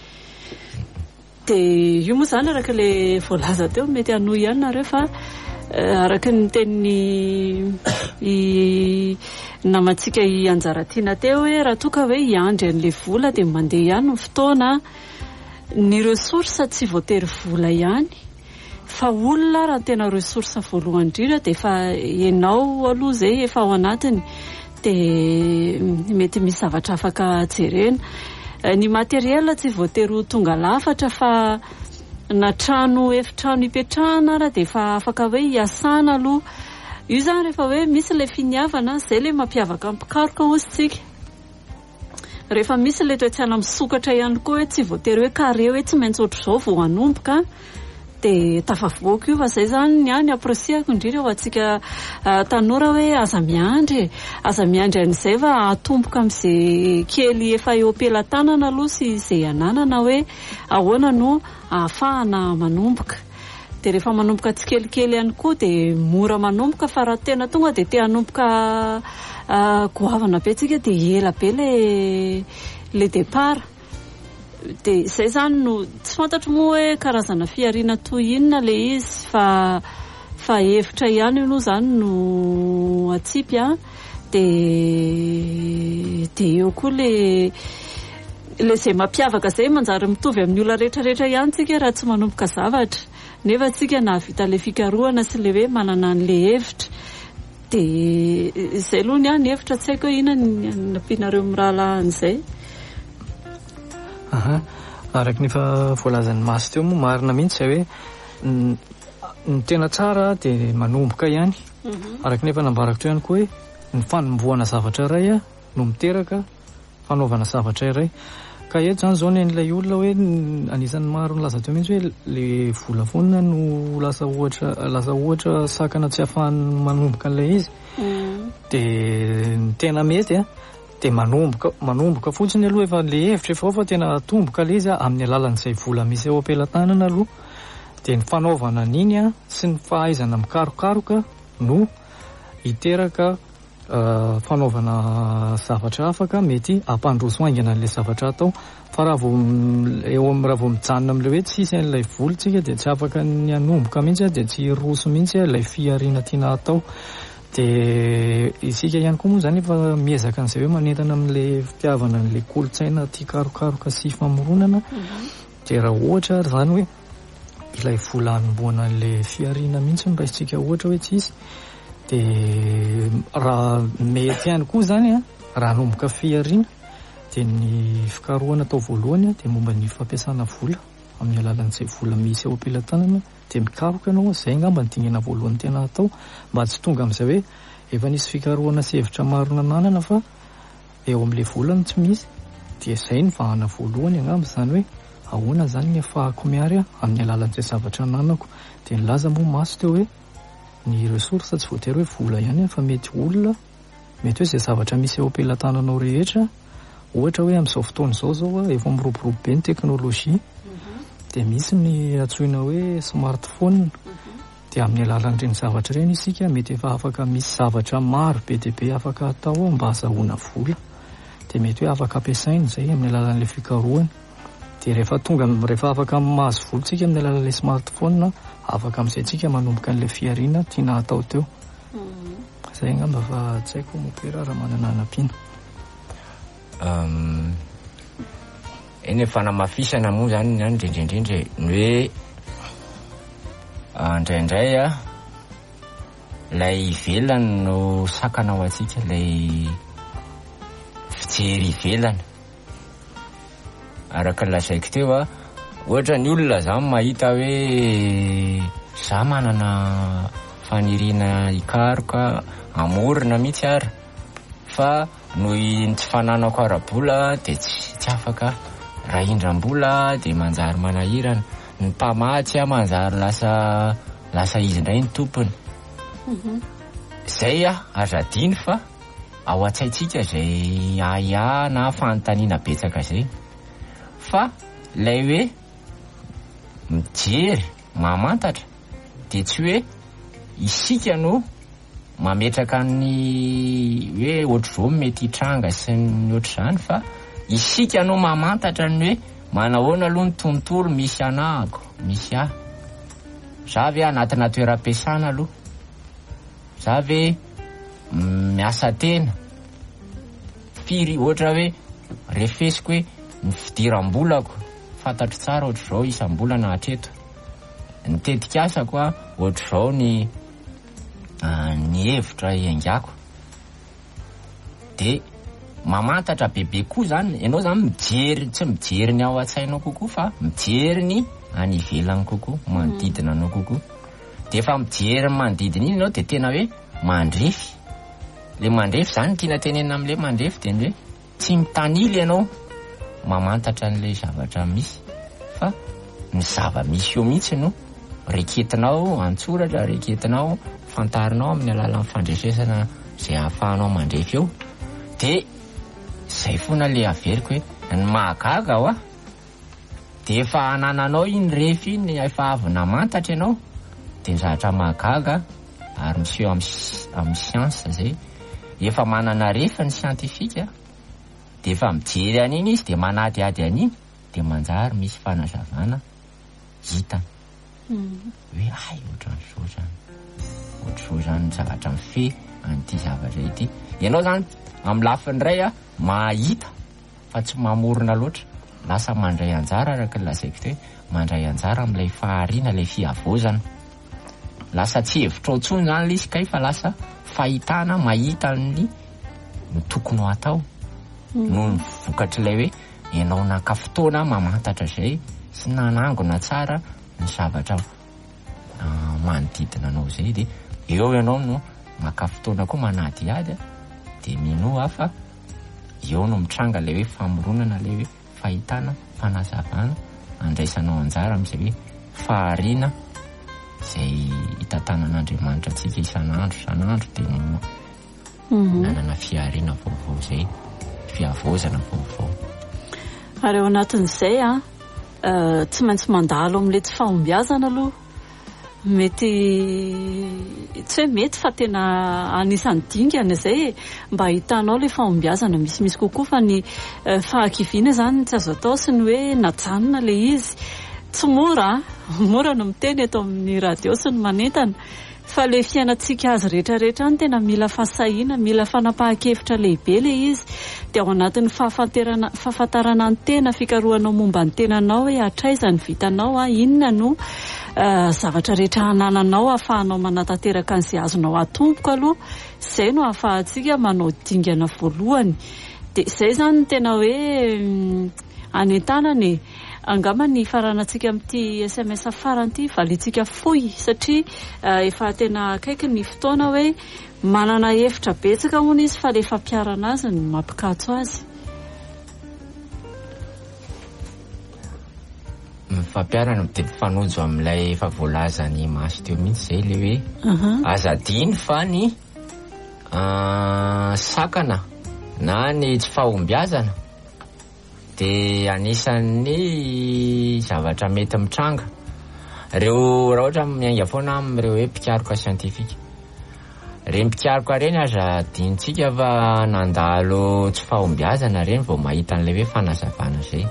Dia io moa zany araka le voalaza teo mety hanohy ihany nareo fa araka ny tenin'ny namantsika anjaratiana teo hoe raha toa ka hoe hiandry an'ilay vola dia mandeha ihany ny fotoana. Ny resource tsy voatery vola ihany fa olona raha tena resource voalohany indrindra dia efa ianao aloha izay efa ao anatiny dia mety misy zavatra afaka jerena. Ny materiel tsy voatery ho tonga lafatra fa na trano efitrano hipetrahana raha dia efa afaka hoe hiasana aloha. Io zany rehefa hoe misy ilay finiavana izay ilay mampiavaka mpikaroka ozy tsika. Rehefa misy ilay toetrana misokatra ihany koa hoe tsy voatery hoe kare hoe tsy maintsy ohatr'izao vao hanomboka dia tafavoaka io fa izay zany ny any apresiako indrindra ho antsika tanora hoe aza miandry aza miandry an'izay fa atomboka amin'izay kely efa eo am-pelantanana aloha sy izay ananana hoe ahoana no ahafahana manomboka. Dia rehefa manomboka tsikelikely ihany koa dia mora manomboka fa raha tena tonga dia te hanomboka goavana be tsika dia ela be le le départ dia izay zany no tsy fantatro moa hoe karazana fiariana toy inona le izy fa fa hevitra ihany io no zany no atsipy a dia dia eo koa le le izay mampiavaka izay manjary mitovy amin'ny olona rehetrarehetra ihany tsika raha tsy manomboka zavatra nefa tsika nahavita le fikarohana sy le hoe manana an'le hevitra dia izay aloha ny any hevitra tsy haiko hoe inona ny nampianareo amin'ny rahalan'izay. aha araka ny efa voalazan'ny maso teo moa marina mihitsy izay hoe ny tena tsara dia manomboka ihany araka ny efa nambarako teo ihany koa hoe ny fanombohana zavatra iray a no miteraka fanaovana zavatra iray ka eto zany zao ny an'ilay olona hoe anisan'ny maro nilaza teo mihitsy hoe le vola fonina no lasa ohatra lasa ohatra sakana tsy ahafahany manomboka an'ilay izy dia ny tena mety a dia manomboka manomboka fotsiny aloha efa le hevitra efa ao fa tena tomboka le izy a amin'ny alalan'izay vola misy eo am-pelantanana aloha dia ny fanaovana an'iny a sy ny fahaizana mikarokaroka no hiteraka fanaovana zavatra afaka mety ampandroso haingana an'ilay zavatra atao fa raha vao eo raha vao mijanona amin'ilay hoe tsisy an'ilay volontsika dia tsy afaka ny hanomboka mihitsy a dia tsy roso mihitsy ilay fiariana tiana atao dia isika ihany koa moa zany efa miezaka an'izay hoe manentana amin'ilay fitiavana an'ilay kolontsaina tia karokaroka sy famoronana dia raha ohatra zany hoe ilay vola hanombohana an'ilay fiariana mihitsy no raisitsika ohatra hoe tsisy dia raha mety ihany koa zany a raha hanomboka fiariana dia ny fikarohana atao voalohany a dia momba ny fampiasana vola amin'ny alalan'izay vola misy eo am-pelantanana dia mikaroka ianao izay angamba ny dingana voalohany tena atao mba tsy tonga amin'izay hoe efa nisy fikarohana sy hevitra maro nananana fa eo amin'ilay volany tsy misy dia izay ny vahana voalohany angamba zany hoe ahoana zany ny ahafahako miary a amin'ny alalan'izay zavatra nanako dia nilaza moa maso teo hoe ny resource tsy voatery hoe vola ihany fa mety olona mety hoe izay zavatra misy eo am-pelantananao rehetra ohatra hoe amin'izao fotoana izao zao a efa miroborobo be ny teknôlôjia dia misy ny antsoina hoe smartphone dia amin'ny alalan'ireny zavatra ireny isika mety efa afaka misy zavatra maro be dia be afaka atao mba hahazoana vola dia mety hoe afaka ampiasaina izay amin'ny alalan'ilay fikarohana dia rehefa tonga rehefa afaka mahazo volontsika amin'ny alalan'ilay smartphone afaka amin'izay tsika manomboka an'ilay fiariana tiana atao teo izay angamba fa tsy haiko mopera raha manana anam-piana. eny efa namafisana moa zany ny any indrindrindrindra ny hoe indraindray a lay ivelany no sakana ao atsika lay fijery ivelany araka lazaiko teo a ohatra ny olona zany mahita hoe za manana faniriana hikaroka amorona mihitsy ary fa noho ny tsy fananako ara-bola dia tsy afaka raha indram-bola dia manjary manahirana ny mpamatsy a manjary lasa lasa izy indray ny tompony izay a azadiny fa ao an-tsaintsika izay aya na fanontaniana betsaka izay fa lay hoe mijery mamantatra dia tsy hoe isika no mametraka ny hoe ohatr'izao mety hitranga sy ny ohatr'izany fa isika no mamantatra ny hoe manahoana aloha ny tontolo misy anahako misy ahy za ve anatina toeram-piasana aloha za ve miasa tena firy ohatra hoe refesiko hoe ny fidiram-bolako fantatro tsara ohatr'izao isam-bola na hatreto ny tetikasako a ohatr'izao ny ny hevitra iangako dia mamantatra bebe koa zany ianao zany mijery tsy mijery ny ao an-tsainao kokoa fa mijery ny any ivelany kokoa manodidina anao kokoa dia efa mijery manodidina iny ianao dia tena hoe mandrefy le mandrefy zany tiana tenena amin'le mandrefy dia ny hoe tsy mitanily ianao mamantatra n'ilay zavatra misy fa ny zava-misy eo mihitsy no reketinao antsoratra reketinao fantarinao amin'ny alalan'ny fandrefesana izay ahafahanao mandrefy eo dia izay foana le averiko hoe ny mahagaga ao a dia efa anananao iny refy iny efa avy namantatra ianao dia ny zavatra mahagaga ary miseho amin'ny siansa zay efa manana refa ny siantifika dia efa mijery an'iny izy dia manadiady an'iny dia manjary misy fanazavana hitany hoe ay ohatran'izao zany ohatr'izao zany zavatra mifehy an'ity zavatra ity. Ianao zany amin'ny lafiny iray a mahita fa tsy mamorona loatra, lasa mandray anjara araka lazaiko teo hoe mandray anjara amin'ilay fahariana, ilay fihavozana. Lasa tsy hevitra intsony zany ilay izy kay fa lasa fahitana mahita ny tokony ho atao noho ny vokatr'ilay hoe ianao naka fotoana mamantatra izay sy nanangona tsara ny zavatra manodidina anao izay, dia eo ianao no maka fotoana koa manadiady dia mino hafa eo no mitranga ilay hoe famoronana, ilay hoe fahitana fanazavana andraisanao anjara amin'izay hoe fahariana izay hitantanan'Andriamanitra antsika isan'andro isan'andro dia nanana fihariana vaovao izay, fihavozana vaovao. Ary ao anatin'izay a tsy maintsy mandalo amin'ilay tsy fahombiazana aloha, mety tsy hoe mety fa tena anisan'ny dingana izay mba hitanao ilay fahombiazana misimisy kokoa, fa ny fahakiviana zany tsy azo atao sy ny hoe najanona ilay izy. Tsy mora mora no miteny eto amin'ny radio sy ny manentana, fa ilay fiainantsika azy rehetra rehetra ny tena mila fahasahiana, mila fanapahan-kevitra lehibe ilay izy. Dia ao anatin'ny fahafantarana ny tena, fikarohanao momba ny tenanao hoe hatraiza ny vitanao, inona no zavatra rehetra hanananao ahafahanao manatanteraka an'izay azonao atomboka aloha. Izay no ahafahantsika manao dingana voalohany. Dia izay zany no tena hoe anentanana e. Angamba ny faranantsika amin'ity S M S faran'ity valintsika fohy, satria efa tena akaiky ny fotoana hoe manana hevitra betsaka hono izy fa ilay fampiarana azy no mampikatso azy. Fampiarana dia mifanojo amin'ilay efa voalazany Masy teo mihitsy izay ilay hoe azadiny fa ny sakana na ny tsy fahombiazana dia anisan'ny zavatra mety mitranga. Reo raha ohatra miainga foana amin'ireo hoe mpikaroka siantifika, reny mpikaroka reny aza adinitsika fa nandalo tsy fahombiazana reny vao mahita an'ilay hoe fanazavana izay.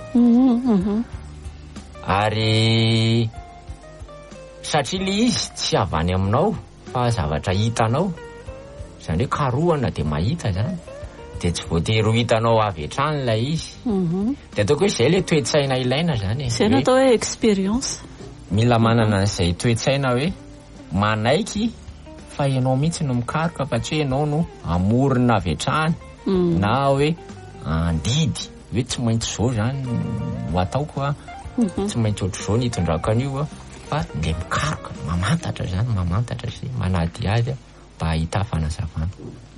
Ary satria ilay izy tsy avany aminao fa zavatra hitanao, izany hoe karohana dia mahita zany, dia tsy voatery ho hitanao avy hatrany ilay izy. Dia ataoko hoe izay ilay toe-tsaina ilaina zany. Izay no atao hoe experience. Mila manana an'izay toe-tsaina hoe manaiky fa ianao mihitsy no mikaroka fa tsy hoe ianao no amorona avy hatrany na hoe andidy hoe tsy maintsy izao zany ho ataoko a, tsy maintsy ohatr'izao ny hitondrako an'io, fa ilay mikaroka mamantatra zany, mamantatra izay manadiady mba hahita fanazavana.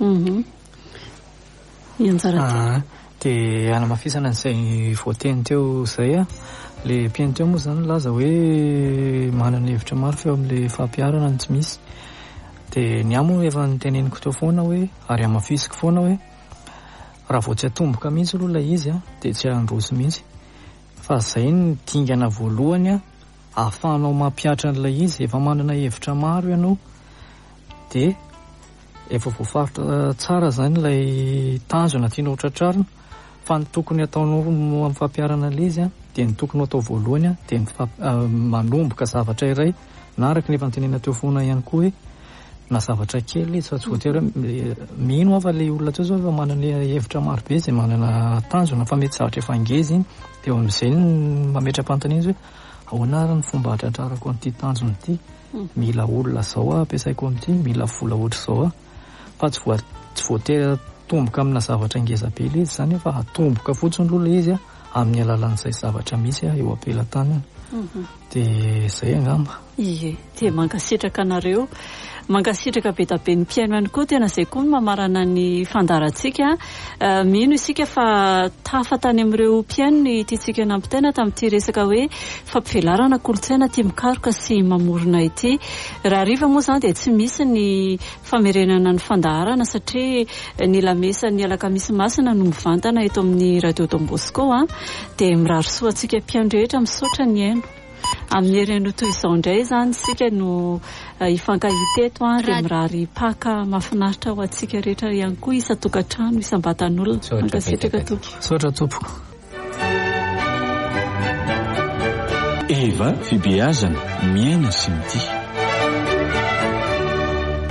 Dia hanamafisana an'izay voateny teo izay a, ilay mpiaino teo moa zany laza hoe manana hevitra maro feo amin'ilay fampiarana ny tsy misy. Dia ny amo efa niteneniko teo foana hoe ary hamafisiko foana hoe raha vao tsy atomboka mihitsy aloha ilay izy a dia tsy handroso mihitsy, fa izay ny dingana voalohany a, ahafahanao mampiatra an'ilay izy. Efa manana hevitra maro ianao dia efa voafaritra tsara zany ilay tanjona tianao tratrarina, fa ny tokony ataonao amin'ny fampiarana ilay izy a dia ny tokony atao voalohany a dia ny manomboka zavatra iray, na araka ny efa nitenena teo foana ihany koa hoe na zavatra kely izy fa tsy voatery mino afa ilay olona teo zao efa manana hevitra maro be izay manana tanjona, fa mety zavatra efa ngeza iny. Dia eo amin'izay mametra-pantana izy hoe ahoana ary ny fomba hatratrarako an'ity tanjona ity, mila olona zao a ampiasaiko amin'ity, mila vola ohatr'izao a, fa tsy voa tsy voatery atomboka amina zavatra ngeza be ilay izy zany, fa atomboka fotsiny aloha ilay izy a amin'ny alalan'izay zavatra misy a eo ampelantanana. Dia izay angamba. Ie, dia mankasitraka anareo, mankasitraka be da be ny mpiaino ihany koa. Tena izay koa mamarana ny fandarantsika. Mino isika fa tafa tany amin'ireo mpiaino ny tiantsika nampitaina tamin'ity resaka hoe fampivelarana kolontsaina tia mikaroka sy mamorona ity. Raha riva moa zany dia tsy misy ny famerenana ny fandaharana, satria ny lamesa ny alakamisy masina no mivantana eto amin'ny radio Don Bosco a, dia mirary soa antsika mpiaino rehetra misaotra ny aino. Amin'ny heriny toy izao indray zany sika no hifankahita eto a, dia mirary paka mahafinaritra ho antsika rehetra ihany koa, isan-tokantrano, isam-batan'olona. Mankasitraka tompoko. Saotra tompoko. heva fibeazana miaina sy mitia.